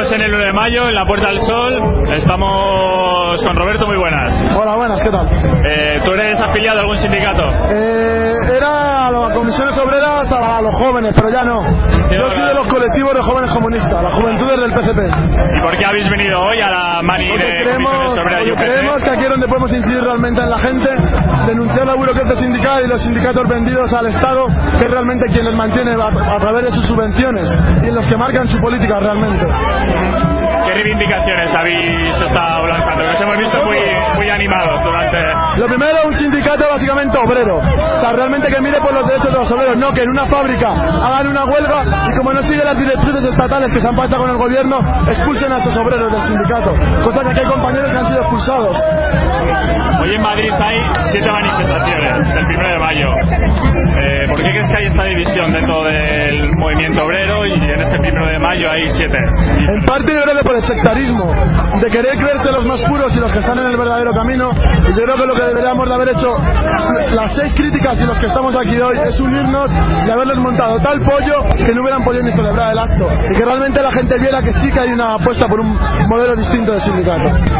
Estamos en el 9 de mayo, en la Puerta del Sol. Estamos con Roberto, muy buenas. Hola, buenas, ¿qué tal? ¿Tú eres afiliado a algún sindicato? Era a las comisiones obreras a los jóvenes, pero ya no. Yo soy de los colectivos de jóvenes comunistas, las juventudes del PCP. ¿Y por qué habéis venido hoy a la mani de comisiones obreras y UPC? Creemos que aquí es donde podemos incidir realmente en la gente, denunciar la burocracia sindical y los sindicatos vendidos al Estado, que es realmente quien les mantiene a través de sus subvenciones y en los que marcan su política realmente. ¿Qué reivindicaciones habéis estado lanzando? Nos hemos visto muy animados durante... Lo primero, un sindicato básicamente obrero. O sea, realmente que mire por los derechos de los obreros, no que en una fábrica hagan una huelga y como no siguen las directrices estatales que se han pactado con el gobierno, expulsen a esos obreros del sindicato. Cosa que aquí hay compañeros que han sido expulsados. Hoy en Madrid hay 7 manifestaciones, el 1 de mayo. ¿Por qué crees que hay esta división dentro del movimiento obrero y en este 1 de mayo hay 7? En parte yo creo que por el sectarismo, de querer creerse los más puros y los que están en el verdadero camino. Y yo creo que lo que deberíamos de haber hecho las 6 críticas y los que estamos aquí hoy es unirnos y haberles montado tal pollo que no hubieran podido ni celebrar el acto y que realmente la gente viera que sí que hay una apuesta por un modelo distinto de sindicato.